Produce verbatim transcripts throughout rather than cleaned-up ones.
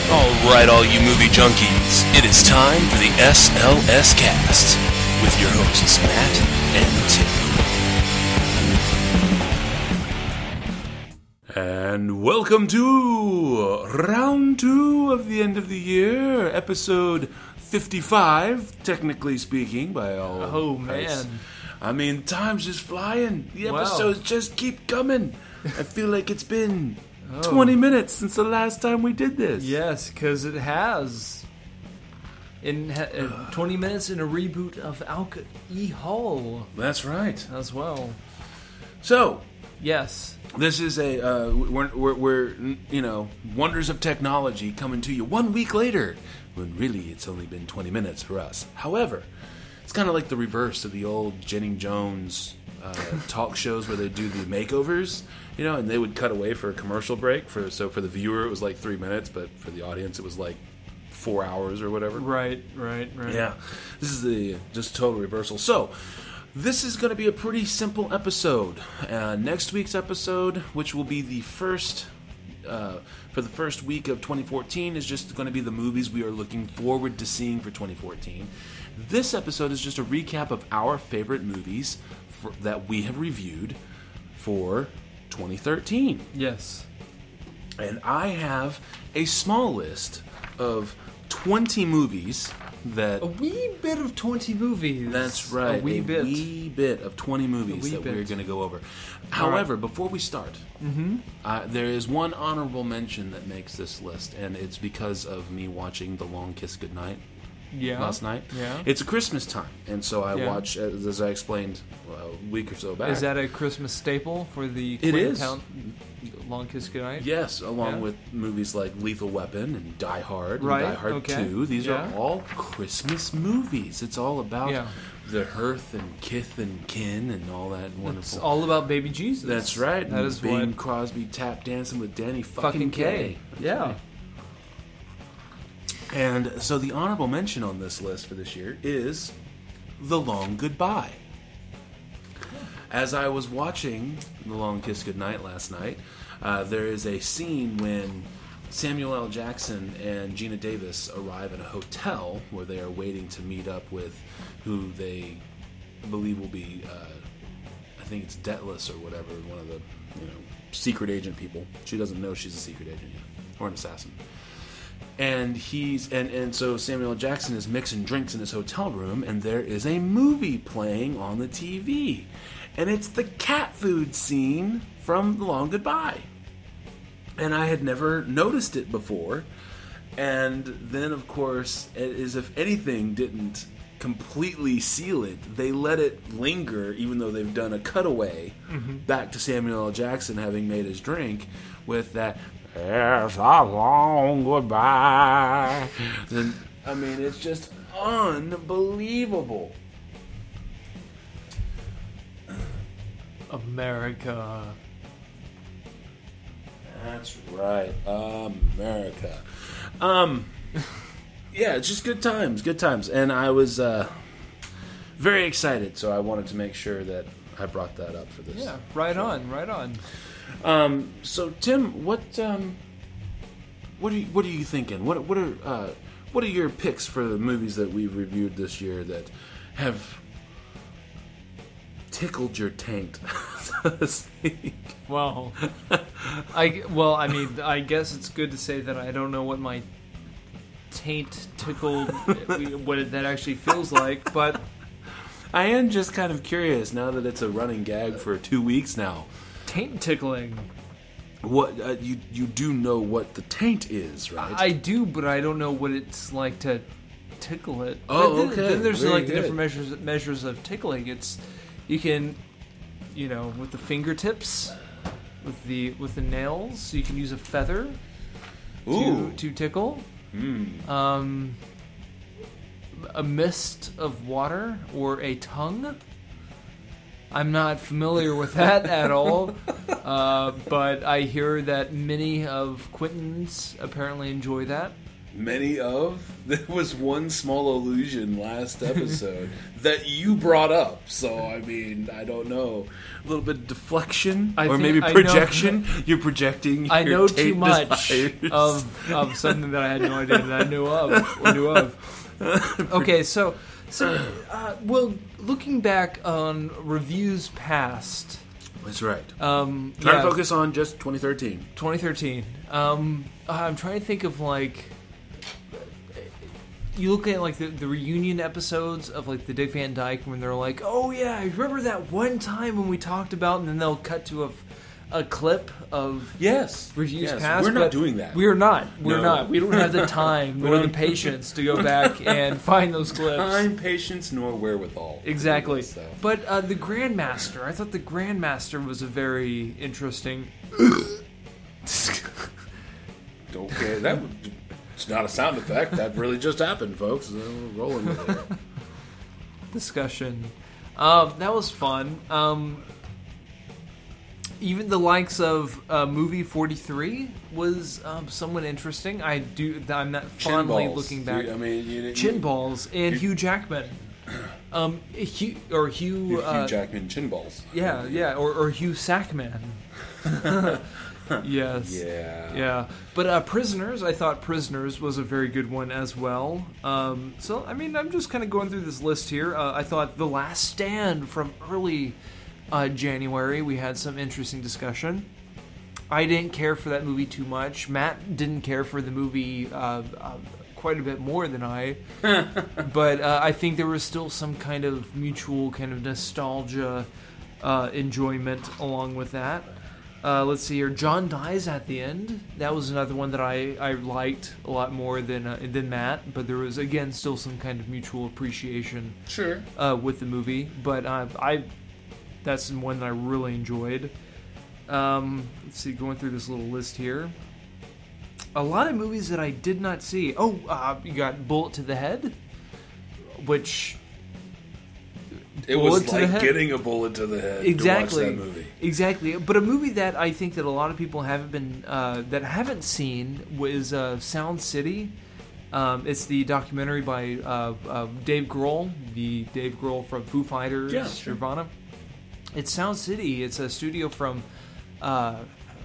Alright, all you movie junkies, it is time for the S L S Cast with your hosts Matt and Tim. And welcome to round two of the end of the year, episode fifty-five, technically speaking, by all Oh, rights. man. I mean, time's just flying. The Wow. episodes just keep coming. I feel like it's been Oh. twenty minutes since the last time we did this. Yes, because it has. In uh, twenty minutes in a reboot of Alka E. Hall That's right. as well. So, Yes. this is a, uh, we're, we're, we're, you know, wonders of technology coming to you one week later, when really it's only been twenty minutes for us. However, it's kind of like the reverse of the old Jennings Jones uh, talk shows where they do the makeovers, you know, and they would cut away for a commercial break. For So for the viewer, it was like three minutes, but for the audience, it was like four hours or whatever. Right, right, right. Yeah, this is the just total reversal. So, this is going to be a pretty simple episode. Uh, next week's episode, which will be the first uh, for the first week of twenty fourteen, is just going to be the movies we are looking forward to seeing for twenty fourteen. This episode is just a recap of our favorite movies for, that we have reviewed for twenty thirteen. Yes. And I have a small list of twenty movies that... A wee bit of twenty movies. That's right. A wee bit. wee bit of twenty movies wee that bit. we're going to go over. However, before we start, Mm-hmm. uh, there is one honorable mention that makes this list, and it's because of me watching The Long Kiss Goodnight Yeah. last night. Yeah. It's a Christmas time, and so I Yeah. watch, as as I explained well, a week or so back. Is that a Christmas staple for the It Quentin is. Town- Long Kiss Goodnight? Yes, along Yeah. with movies like Lethal Weapon and Die Hard Right, and Die Hard okay. two. These Yeah. are all Christmas movies. It's all about Yeah. the hearth and kith and kin and all that wonderful. It's all about baby Jesus. That's right. That is Bing what Crosby tap dancing with Danny fucking, fucking K. K. Yeah. And so the honorable mention on this list for this year is The Long Goodbye. As I was watching The Long Kiss Goodnight last night, uh, there is a scene when Samuel L. Jackson and Gina Davis arrive at a hotel where they are waiting to meet up with who they believe will be, uh, I think it's Detless or whatever, one of the you know secret agent people. She doesn't know she's a secret agent yet, or an assassin. And he's and, and so Samuel L. Jackson is mixing drinks in his hotel room, and there is a movie playing on the T V, and it's the cat food scene from The Long Goodbye. And I had never noticed it before, and then of course, as if anything didn't completely seal it, they let it linger, even though they've done a cutaway back to Samuel L. Jackson having made his drink with that. Yes, a long goodbye. And, I mean, it's just unbelievable. America. That's right, America. Um, yeah, it's just good times, good times, and I was uh, very excited, so I wanted to make sure that I brought that up for this. Yeah, right on, right on. Um, so Tim, what um, what are you, what are you thinking? What what are uh, what are your picks for the movies that we've reviewed this year that have tickled your taint, so to speak? Well, I well, I mean, I guess it's good to say that I don't know what my taint tickled, what it, that actually feels like, but I am just kind of curious now that it's a running gag for two weeks now. taint tickling. What uh, you you do know what the taint is, right? I do, but I don't know what it's like to tickle it. Oh, But then, okay. Then there's Very like the good. different measures measures of tickling. It's you can, you know, with the fingertips, with the with the nails, you can use a feather Ooh. to to tickle. Mm. Um, a mist of water or a tongue. I'm not familiar with that at all, uh, but I hear that many of Quentin's apparently enjoy that. many of. There was one small illusion last episode that you brought up. So, I mean, I don't know. A little bit of deflection I or think maybe I projection. know- You're projecting I your know too tape much desires. of, of something that I had no idea that I knew of or knew of. Okay, so so uh, well, looking back on reviews past, That's right. um, Try yeah, to focus on just twenty thirteen. twenty thirteen. Um, I'm trying to think of like. You look at like the, the reunion episodes of like the Dick Van Dyke when they're like, "Oh yeah, I remember that one time when we talked about," and then they'll cut to a, a clip of Yes. reviews yes. past. We're not but doing that. We're not. We're No. not. We don't have the time We nor the don't- patience to go back and find those clips. Time, patience, nor wherewithal. Exactly. So. But uh, the Grandmaster, I thought the Grandmaster was a very interesting. Okay, that was, it's not a sound effect. That really just happened, folks. So we're rolling with it. discussion. Um, that was fun. Um, even the likes of uh, movie forty-three was um, somewhat interesting. I do. I'm not Chin fondly balls. looking back. You- I mean, you, Chin you, balls and you- Hugh Jackman. Um, Hugh or Hugh. Hugh Uh, Jackman chin balls. yeah, yeah, or, or Hugh Sackman. Yes. Yeah. Yeah, but uh, Prisoners, I thought Prisoners was a very good one as well. Um, so, I mean, I'm just kind of going through this list here. Uh, I thought The Last Stand from early uh, January, we had some interesting discussion. I didn't care for that movie too much. Matt didn't care for the movie uh, uh, quite a bit more than I. But uh, I think there was still some kind of mutual kind of nostalgia uh, enjoyment along with that. Uh, let's see here. John Dies at the End. That was another one that I, I liked a lot more than uh, than Matt. But there was, again, still some kind of mutual appreciation Sure. uh, with the movie. But uh, I that's one that I really enjoyed. Um, let's see, going through this little list here. A lot of movies that I did not see. Oh, uh, you got Bullet to the Head, which... It Bullet was to the like head. getting a bullet to the head Exactly. to watch that movie. Exactly, but a movie that I think that a lot of people haven't been uh, that haven't seen was uh, Sound City. Um, it's the documentary by uh, uh, Dave Grohl, the Dave Grohl from Foo Fighters, Yeah, sure. Nirvana. It's Sound City. It's a studio from, uh,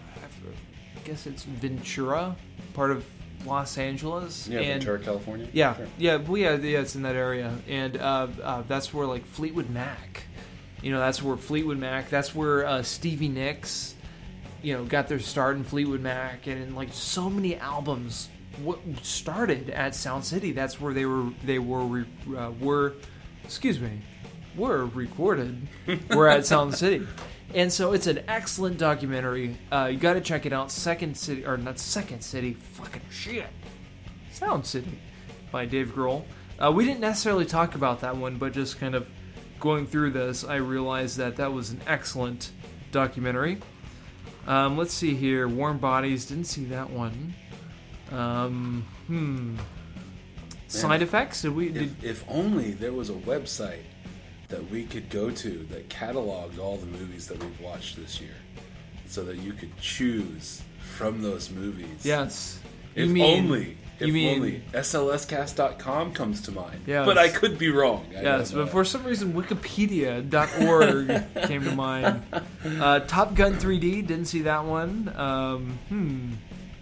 I guess it's Ventura, part of Los Angeles. Yeah, and Ventura, California. yeah, Sure. yeah, well, yeah, yeah, it's in that area, and uh, uh, that's where like Fleetwood Mac, you know, that's where Fleetwood Mac, that's where uh, Stevie Nicks, you know, got their start in Fleetwood Mac, and in, like so many albums what started at Sound City. That's where they were, they were, re, uh, were, excuse me, were recorded. Were at Sound City. And so it's an excellent documentary. Uh, you got to check it out. Second City, or not Second City, fucking shit. Sound City by Dave Grohl. Uh, we didn't necessarily talk about that one, but just kind of going through this, I realized that that was an excellent documentary. Um, let's see here. Warm Bodies, didn't see that one. Um, hmm. Side effects? Did we? Did, If, if only there was a website that we could go to that cataloged all the movies that we've watched this year, so that you could choose from those movies. yes. If you mean, only. If you mean, only. S L S cast dot com comes to mind. Yes. But I could be wrong. I Yes, don't know. but for some reason Wikipedia dot org came to mind. Uh, Top Gun three D, didn't see that one. Um, hmm.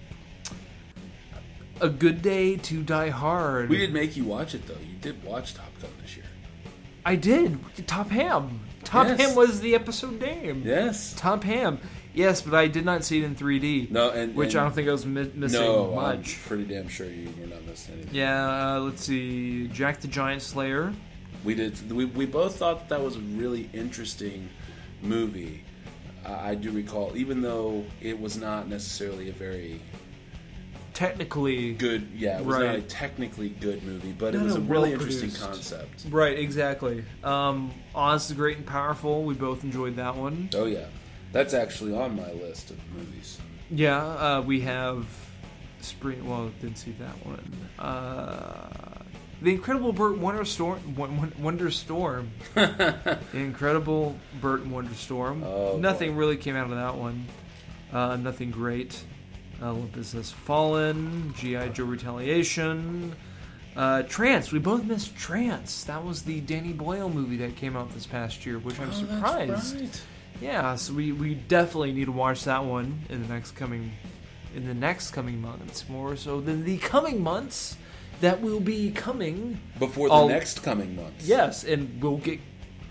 A Good Day to Die Hard. We did make you watch it, though. You did watch Top Gun this year. I did. Top Ham. Top Yes. Ham was the episode name. Yes. Top Ham. Yes, but I did not see it in three D. No, and Which and I don't think I was mi- missing no, much. I'm pretty damn sure you were not missing anything. Yeah, uh, let's see. Jack the Giant Slayer. We did. We, we both thought that was a really interesting movie. Uh, I do recall, even though it was not necessarily a very Technically. good, yeah, it was not a Right. technically good movie, but Not it was a a really well-produced- interesting concept. Right, exactly. Um, Oz the Great and Powerful. We both enjoyed that one. Oh yeah, that's actually on my list of movies. Yeah, uh, we have Spring. Well, didn't see that one. Uh, the Incredible Burt Wonder Storm. Wonder Storm. The Incredible Burt Wonder Storm. Oh, nothing boy. really came out of that one. Uh, nothing great. Olympus Has Fallen, G I. Joe Retaliation, uh, Trance. We both missed Trance. That was the Danny Boyle movie that came out this past year, which I'm Oh, surprised. that's right. Yeah, so we, we definitely need to watch that one in the next coming in the next coming months. More so than the coming months that will be coming Before the all- next coming months. Yes, and we'll get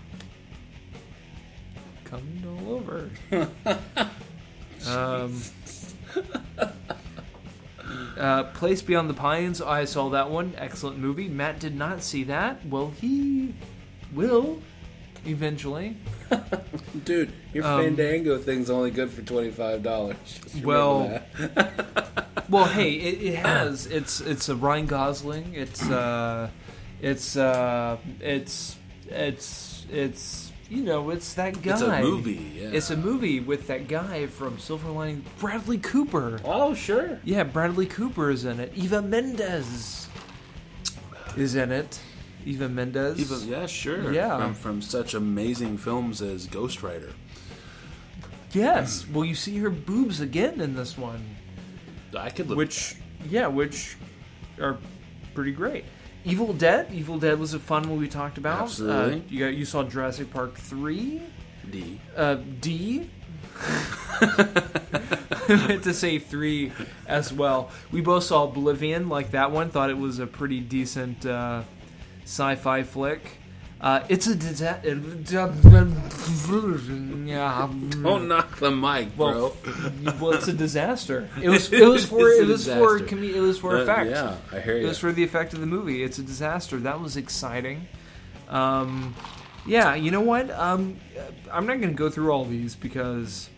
coming all over. um, uh, Place Beyond the Pines. I saw that one. Excellent movie. Matt did not see that. Well, he will eventually. Dude, your Um, Fandango thing's only good for twenty-five dollars. Well, well, hey, it, it has. It's it's a Ryan Gosling. It's uh, it's uh, it's it's it's you know, it's that guy. It's a movie, yeah. It's a movie with that guy from Silver Lining, Bradley Cooper. Oh, sure. Yeah, Bradley Cooper is in it. Eva Mendes is in it. Eva Mendes. Even, yeah, sure. Yeah. From, from such amazing films as Ghost Rider. Yes. Well, you see her boobs again in this one. I could look Which, yeah, which are pretty great. Evil Dead. Evil Dead was a fun one we talked about. Absolutely. Uh, you got you saw Jurassic Park three. D. Uh, D. I meant to say three as well. We both saw Oblivion, like that one. Thought it was a pretty decent uh, sci-fi flick. Uh, it's a disaster. Yeah. Don't knock the mic, bro. Well, well, it's a disaster. It was. It was for. It's a It was for. disaster. Com- it was for Uh, effect. yeah, I hear It you. was for the effect of the movie. It's a disaster. That was exciting. Um, yeah, you know what? Um, I'm not going to go through all these because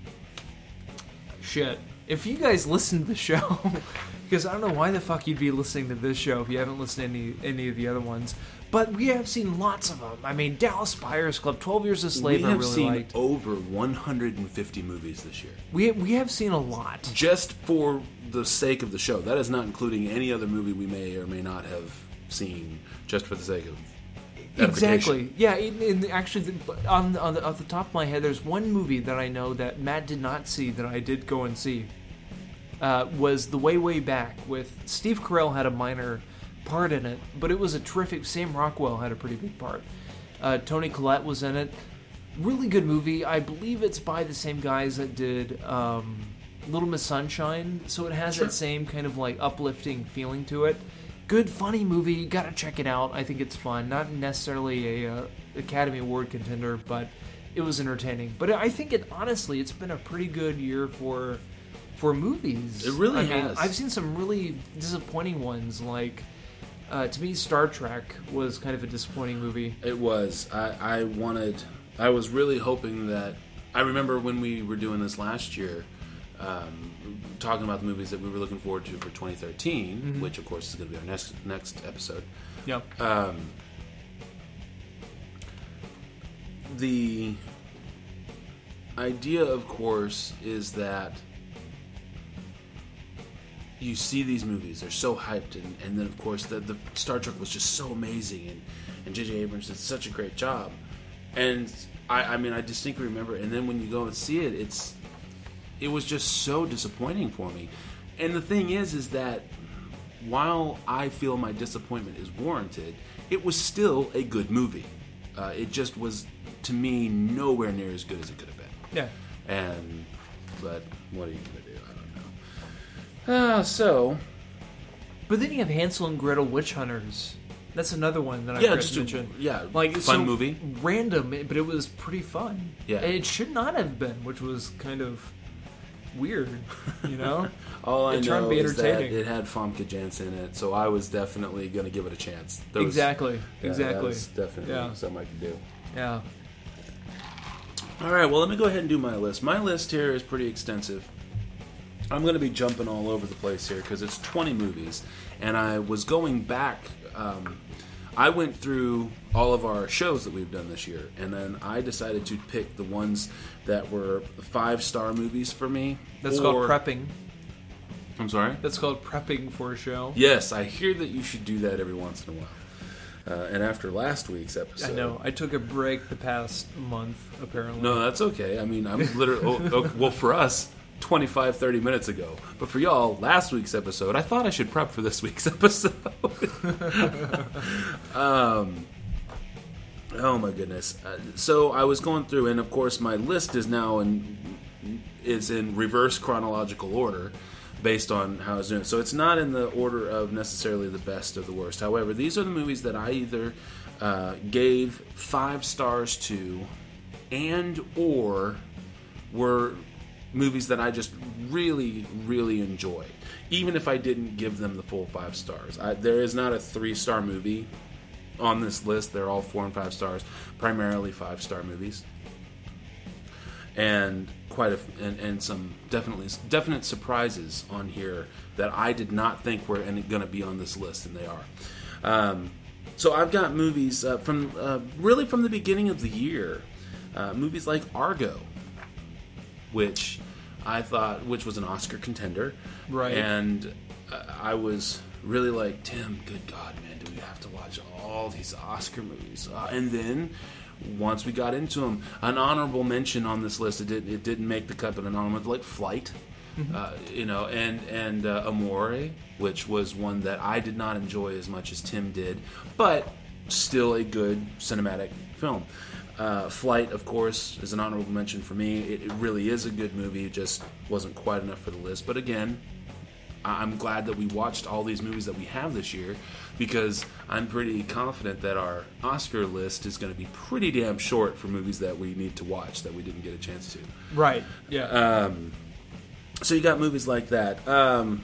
shit. If you guys listen to the show, because I don't know why the fuck you'd be listening to this show if you haven't listened to any any of the other ones. But we have seen lots of them. I mean, Dallas Buyers Club, twelve Years a Slave. We I have really seen liked. over one hundred fifty movies this year. We we have seen a lot. Just for the sake of the show. That is not including any other movie we may or may not have seen just for the sake of edification. Exactly. Yeah. In, in actually, the, on the, on the off the top of my head, there's one movie that I know that Matt did not see that I did go and see. Uh, was The Way Way Back with Steve Carell had a minor part in it, but it was a terrific. Sam Rockwell had a pretty big part. Uh, Toni Collette was in it. Really good movie. I believe it's by the same guys that did um, Little Miss Sunshine, so it has Sure. that same kind of like uplifting feeling to it. Good, funny movie. You gotta check it out. I think it's fun. Not necessarily a uh, Academy Award contender, but it was entertaining. But I think it honestly, it's been a pretty good year for for movies. It really I mean, has. I've seen some really disappointing ones. Like uh, to me, Star Trek was kind of a disappointing movie. It was. I, I wanted. I was really hoping that. I remember when we were doing this last year, um, talking about the movies that we were looking forward to for twenty thirteen, Mm-hmm. which of course is going to be our next next episode. Yep. Um, the idea, of course, is that you see these movies, they're so hyped, and, and then, of course, the, the Star Trek was just so amazing, and, and J J Abrams did such a great job. And, I, I mean, I distinctly remember, and then when you go and see it, it's it was just so disappointing for me. And the thing is, is that while I feel my disappointment is warranted, it was still a good movie. Uh, it just was, to me, nowhere near as good as it could have been. Yeah. And, but what are you going to do? I don't know. Uh, so, But then you have Hansel and Gretel Witch Hunters. That's another one that I yeah, forgot just to a, mention. yeah, Like fun so movie. Random, but it was pretty fun. Yeah. It should not have been, which was kind of weird, you know? All I It tried to know be is that entertaining. it had Famke Janssen in it, so I was definitely going to give it a chance. There was- Exactly. yeah, that exactly. was definitely Yeah. something I could do. Yeah. All right, well, let me go ahead and do my list. My list here is pretty extensive. I'm going to be jumping all over the place here because it's twenty movies, and I was going back. Um, I went through all of our shows that we've done this year, and then I decided to pick the ones that were five-star movies for me. That's or- called prepping. I'm sorry? That's called prepping for a show. Yes, I hear that you should do that every once in a while. Uh, and after last week's episode... I know. I took a break the past month, apparently. No, that's okay. I mean, I'm literally... oh, oh, well, for us, twenty-five, thirty minutes ago. But for y'all, last week's episode, I thought I should prep for this week's episode. um, oh my goodness. Uh, so I was going through, and of course my list is now in is in reverse chronological order based on how I was doing it. So it's not in the order of necessarily the best or the worst. However, these are the movies that I either uh, gave five stars to and or were movies that I just really, really enjoyed, even if I didn't give them the full five stars. I, there is not a three-star movie on this list. They're all four and five stars, primarily five-star movies, and quite a and, and some definitely definite surprises on here that I did not think were going to be on this list, and they are. Um, so I've got movies uh, from uh, really from the beginning of the year, uh, movies like Argo, which I thought, which was an Oscar contender, right? And uh, I was really like, Tim, good God, man, do we have to watch all these Oscar movies? Uh, and then once we got into them, an honorable mention on this list. It didn't, it didn't make the cut, but an honorable, like Flight, mm-hmm. uh, you know, and and uh, Amore, which was one that I did not enjoy as much as Tim did, but still a good cinematic film. Uh, Flight, of course, is an honorable mention for me. It, it really is a good movie. It just wasn't quite enough for the list. But again, I'm glad that we watched all these movies that we have this year, because I'm pretty confident that our Oscar list is going to be pretty damn short for movies that we need to watch that we didn't get a chance to. Right, yeah. Um, so you got movies like that. Um,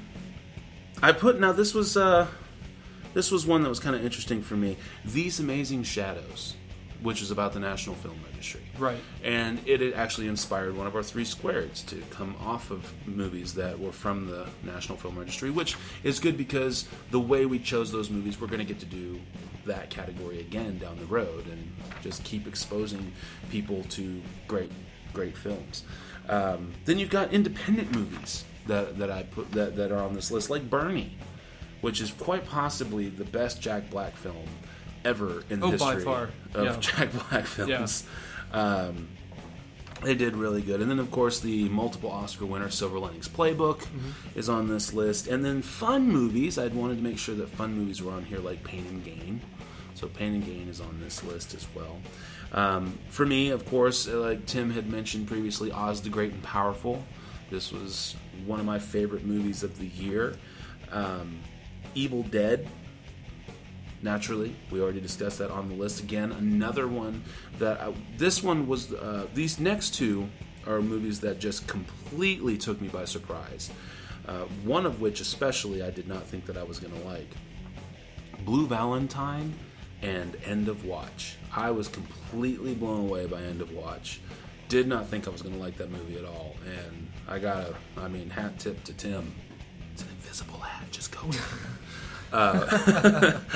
I put, now this was, uh, this was one that was kind of interesting for me. These Amazing Shadows, which is about the National Film Registry. Right. And it had actually inspired one of our three squareds to come off of movies that were from the National Film Registry, which is good because the way we chose those movies, we're going to get to do that category again down the road and just keep exposing people to great, great films. Um, then you've got independent movies that, that I put that, that are on this list, like Bernie, which is quite possibly the best Jack Black film ever in the oh, history by far. of Yeah. Jack Black films. Yeah. Um, they did really good. And then, of course, the multiple Oscar winner Silver Linings Playbook mm-hmm. is on this list. And then fun movies. I'd wanted to make sure that fun movies were on here, like Pain and Gain. So Pain and Gain is on this list as well. Um, for me, of course, like Tim had mentioned previously, Oz the Great and Powerful. This was one of my favorite movies of the year. Um, Evil Dead. Naturally, we already discussed that on the list. Again, another one that I, this one was. Uh, these next two are movies that just completely took me by surprise. Uh, one of which, especially, I did not think that I was going to like. Blue Valentine and End of Watch. I was completely blown away by End of Watch. Did not think I was going to like that movie at all, and I got a. I mean, hat tip to Tim. It's an invisible hat. Just go. Uh,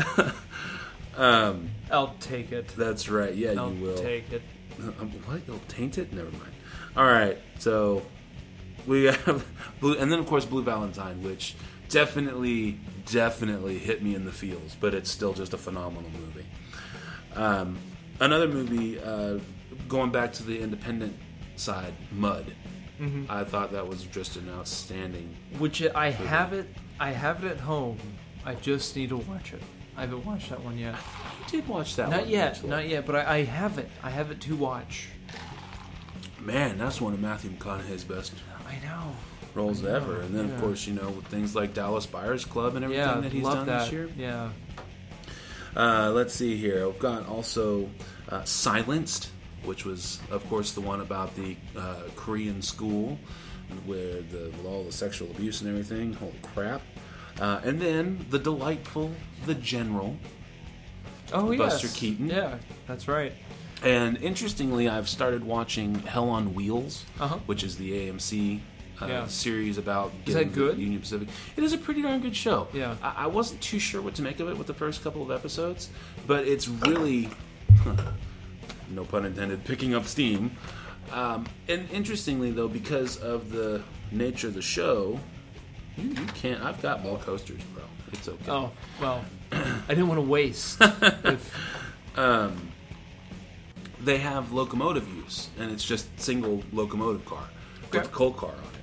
um, I'll take it. That's right. Yeah, I'll you will. take it. Um, what? You'll taint it? Never mind. All right. So we have Blue, and then of course Blue Valentine, which definitely, definitely hit me in the feels, but it's still just a phenomenal movie. Um, another movie, uh, going back to the independent side, Mud. Mm-hmm. I thought that was just an outstanding. Which I movie. have it. I have it at home. I just need to watch it. I haven't watched that one yet. You did watch that not one. Yet, actually. not yet, but I, I have it. I have it to watch. Man, that's one of Matthew McConaughey's best I know. roles I know. ever. And then, yeah. of course, you know, with things like Dallas Buyers Club and everything yeah, that he's love done that. this year. Yeah. Uh, let's see here. We've got also uh, Silenced, which was, of course, the one about the uh, Korean school where the with all the sexual abuse and everything. Holy crap. Uh, and then the delightful The General. Oh, yes. Buster Keaton. Yeah, that's right. And interestingly, I've started watching Hell on Wheels, uh-huh. which is the A M C uh, yeah. series about is that good? Union Pacific. It is a pretty darn good show. Yeah. I-, I wasn't too sure what to make of it with the first couple of episodes, but it's really, no pun intended, picking up steam. Um, and interestingly, though, because of the nature of the show, you, you can't. I've got more coasters, bro. It's okay. Oh, well, I didn't want to waste. if... um, they have locomotive use, and it's just single locomotive car okay. with the coal car on it.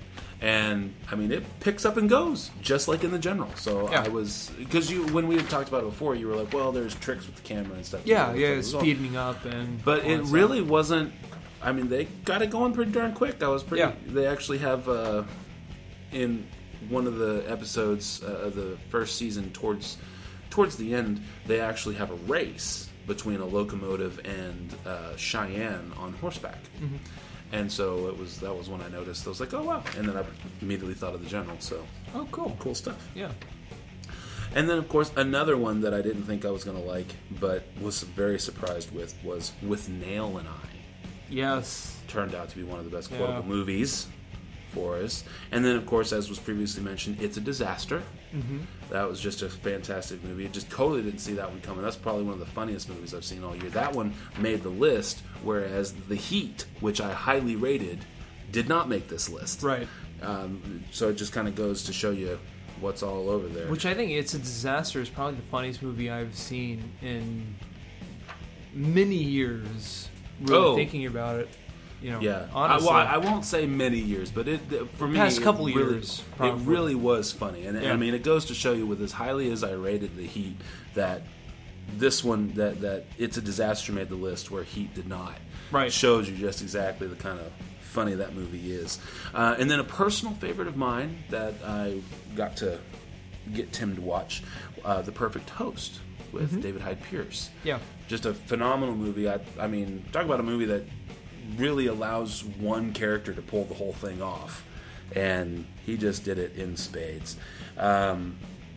And I mean, it picks up and goes just like in the general. So Yeah. I was because you when we had talked about it before, you were like, "Well, there's tricks with the camera and stuff." Yeah, You know, yeah, as well. speeding up and. But all it that stuff. really wasn't. I mean, they got it going pretty darn quick. I was pretty. Yeah. They actually have uh, in one of the episodes uh, of the first season towards towards the end, they actually have a race between a locomotive and uh, Cheyenne on horseback. Mm-hmm. And so it was that was when I noticed. I was like, oh wow! And then I immediately thought of the general. So Oh, cool. cool stuff. Yeah. And then of course another one that I didn't think I was going to like, but was very surprised with was With Nail and I. Yes. Turned out to be one of the best Yeah. quotable movies for us. And then of course, as was previously mentioned, It's a Disaster. Mm-hmm. That was just a fantastic movie. Just totally didn't see that one coming. That's probably one of the funniest movies I've seen all year. That one made the list, whereas The Heat, which I highly rated, did not make this list. Right. Um, so it just kind of goes to show you what's all over there. Which I think It's a Disaster is probably the funniest movie I've seen in many years. Really Oh. thinking about it, you know. Yeah, Honestly. I, well, I won't say many years, but it for me, Past it couple really, years, it probably. really was funny. And Yeah. I mean, it goes to show you, with as highly as I rated The Heat, that this one, that that It's a Disaster made the list where Heat did not. Right. Shows you just exactly the kind of funny that movie is. Uh, and then a personal favorite of mine that I got to get Tim to watch, uh, The Perfect Host with David Hyde Pierce. Yeah. Just a phenomenal movie. I, I mean, talk about a movie that really allows one character to pull the whole thing off, and he just did it in spades. Um,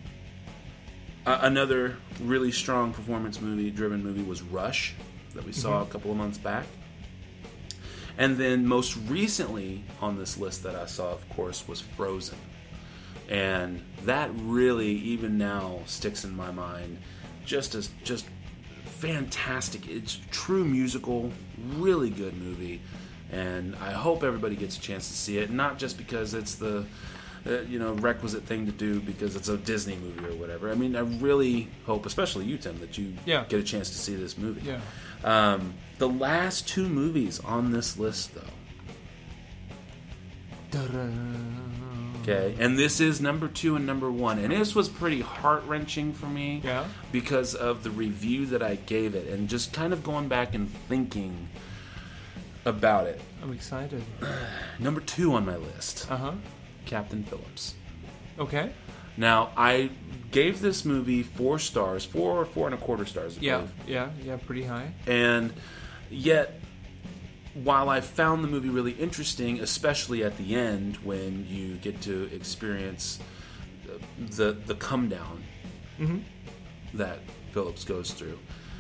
a- another really strong performance movie driven movie was Rush, that we saw a couple of months back. And then most recently on this list that I saw, of course, was Frozen. And that really, even now, sticks in my mind just as just fantastic. It's a true musical, really good movie, and I hope everybody gets a chance to see it. Not just because it's the uh, you know requisite thing to do because it's a Disney movie or whatever. I mean, I really hope, especially you, Tim, that you Yeah. get a chance to see this movie. Yeah. Um, the last two movies on this list, though. Da-da. Okay, and this is number two and number one, and this was pretty heart-wrenching for me Yeah. because of the review that I gave it, and just kind of going back and thinking about it. I'm excited. Number two on my list, Uh huh. Captain Phillips. Okay. Now, I gave this movie four stars, four or four and a quarter stars, I Yeah. believe. Yeah. Yeah. Pretty high. And yet, while I found the movie really interesting, especially at the end when you get to experience the the come down Mm-hmm. that Phillips goes through,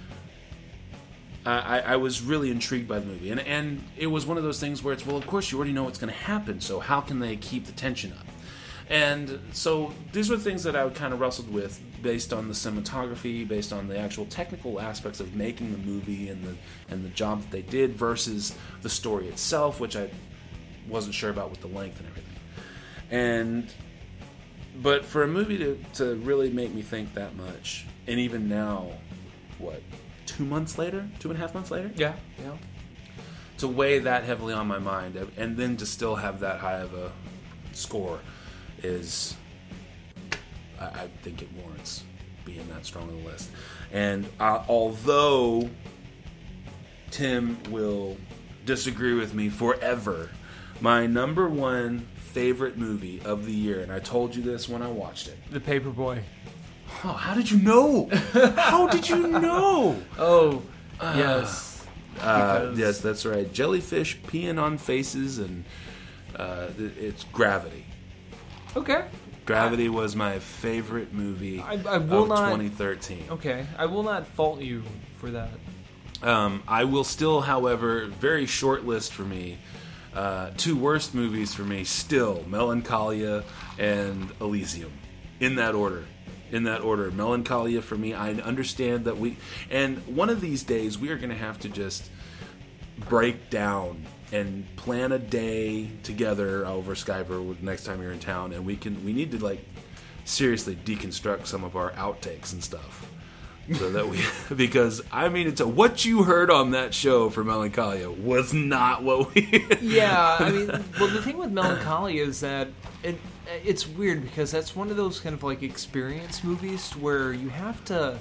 I, I was really intrigued by the movie. And, and it was one of those things where it's, well, of course you already know what's going to happen, so how can they keep the tension up? And so these were things that I kind of wrestled with based on the cinematography, based on the actual technical aspects of making the movie and the and the job that they did versus the story itself, which I wasn't sure about with the length and everything. And but for a movie to, to really make me think that much, and even now, what, two months later, two and a half months later, Yeah. Yeah. to weigh that heavily on my mind, and then to still have that high of a score is, I, I think it warrants being that strong on the list. And uh, although Tim will disagree with me forever, my number one favorite movie of the year, and I told you this when I watched it. The Paperboy. Oh, how did you know? How did you know? Oh. yes. Uh, Because- yes, that's right. Jellyfish peeing on faces, and uh, it's Gravity. Okay. Gravity was my favorite movie I, I will of not. twenty thirteen. Okay. I will not fault you for that. Um, I will still, however, very short list for me. Uh, two worst movies for me still: Melancholia and Elysium, in that order. In that order, Melancholia for me. I understand that we, and one of these days we are going to have to just break down and plan a day together over Skype or next time you're in town, and we can we need to like seriously deconstruct some of our outtakes and stuff. so that we because I mean it's a, what you heard on that show for Melancholia was not what we. Yeah, I mean, well, the thing with Melancholia is that it it's weird because that's one of those kind of like experience movies where you have to.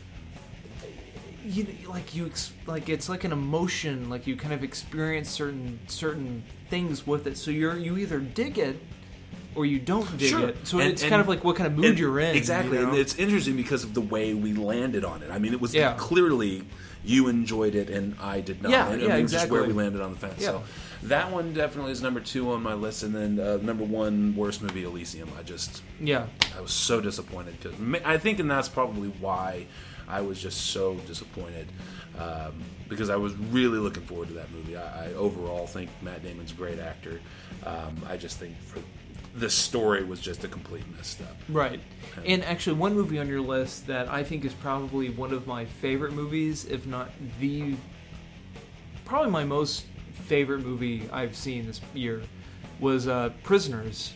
You like you ex- like it's like an emotion, like you kind of experience certain certain things with it. So you're you either dig it or you don't dig Sure. it. So And- it's and- kind of like what kind of mood And- you're in. Exactly, you know? and it's interesting because of the way we landed on it. I mean, it was Yeah. clearly you enjoyed it and I did not. Yeah, and, yeah, I mean, Just exactly. where we landed on the fence. Yeah. So that one definitely is number two on my list, and then uh, number one, worst movie, Elysium. I just yeah, I was so disappointed because I think, and that's probably why I was just so disappointed um, because I was really looking forward to that movie. I, I overall think Matt Damon's a great actor. Um, I just think for the story was just a complete misstep. right. And actually, one movie on your list that I think is probably one of my favorite movies, if not the, probably my most favorite movie I've seen this year, was uh, Prisoners.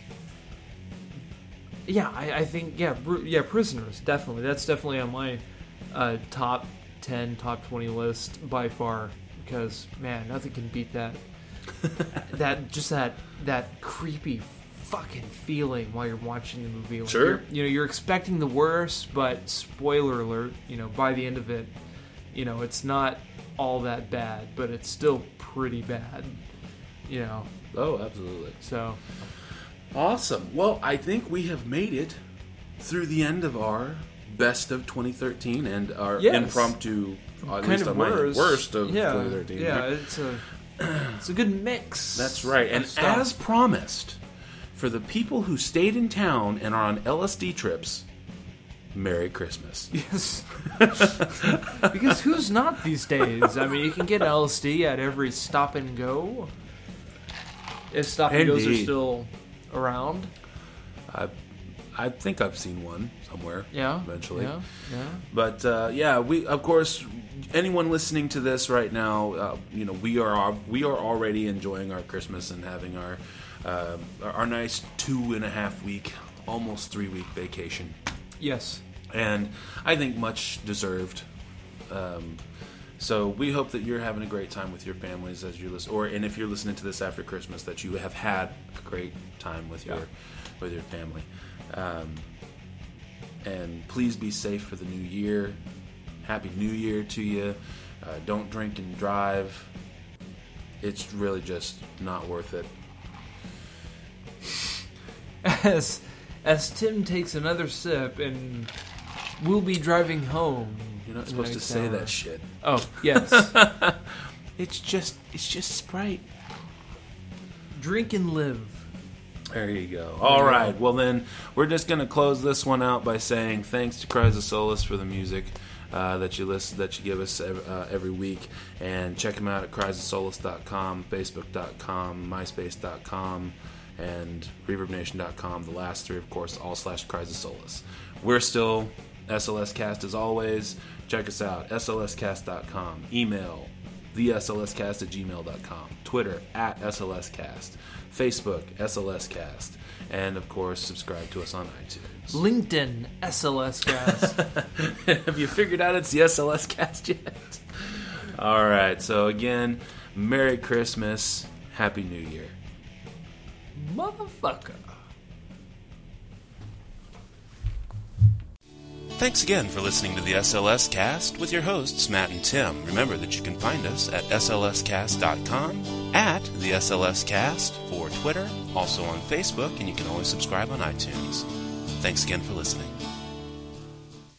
Yeah, I, I think yeah, Br- yeah, Prisoners, definitely. That's definitely on my uh, top ten, top twenty list by far. Because man, nothing can beat that. that just that that creepy fucking feeling while you're watching the movie. Like Sure. you're, you know, you're expecting the worst, but spoiler alert, you know, by the end of it, you know, it's not all that bad, but it's still pretty bad. You know, Oh, absolutely. so Awesome. Well, I think we have made it through the end of our best of twenty thirteen and our Yes. impromptu, or at kind least of on my end, worst. worst of yeah, twenty thirteen. Yeah, it's a it's a good mix. That's right. of And stuff. as promised, for the people who stayed in town and are on L S D trips, Merry Christmas. Yes. Because who's not these days? I mean, you can get L S D at every stop and go. If stop and goes are Indeed. still around. I, I think I've seen one somewhere. Yeah. Eventually. Yeah. Yeah. But uh, yeah, we of course anyone listening to this right now, uh, you know, we are we are already enjoying our Christmas and having our uh, our nice two and a half week, almost three week vacation, Yes. and I think much deserved. Um, so we hope that you're having a great time with your families as you listen, or and if you're listening to this after Christmas, that you have had a great time with your Yeah. with your family. Um, and please be safe for the new year. Happy New Year to you. Uh, don't drink and drive. It's really just not worth it. As as Tim takes another sip and we'll be driving home. You're not in the supposed to next say hour. that shit. Oh, yes. It's just it's just Sprite. Drink and live. There you go. All right. Well, then we're just going to close this one out by saying thanks to Cries of Solace for the music uh, that you listen, that you give us every, uh, every week, and check them out at cries of solace dot com, facebook dot com, myspace dot com, and reverb nation dot com. The last three, of course, all slash Cries of Solace. We're still S L S Cast as always. Check us out, S L S cast dot com. Email the S L S cast at gmail dot com. Twitter at S L S cast. Facebook, S L S Cast. And, of course, subscribe to us on iTunes. LinkedIn, S L S Cast. Have you figured out it's the S L S Cast yet? All right. So, again, Merry Christmas. Happy New Year. Motherfucker. Thanks again for listening to the S L S Cast with your hosts, Matt and Tim. Remember that you can find us at S L S cast dot com, at the S L S Cast for Twitter, also on Facebook, and you can always subscribe on iTunes. Thanks again for listening.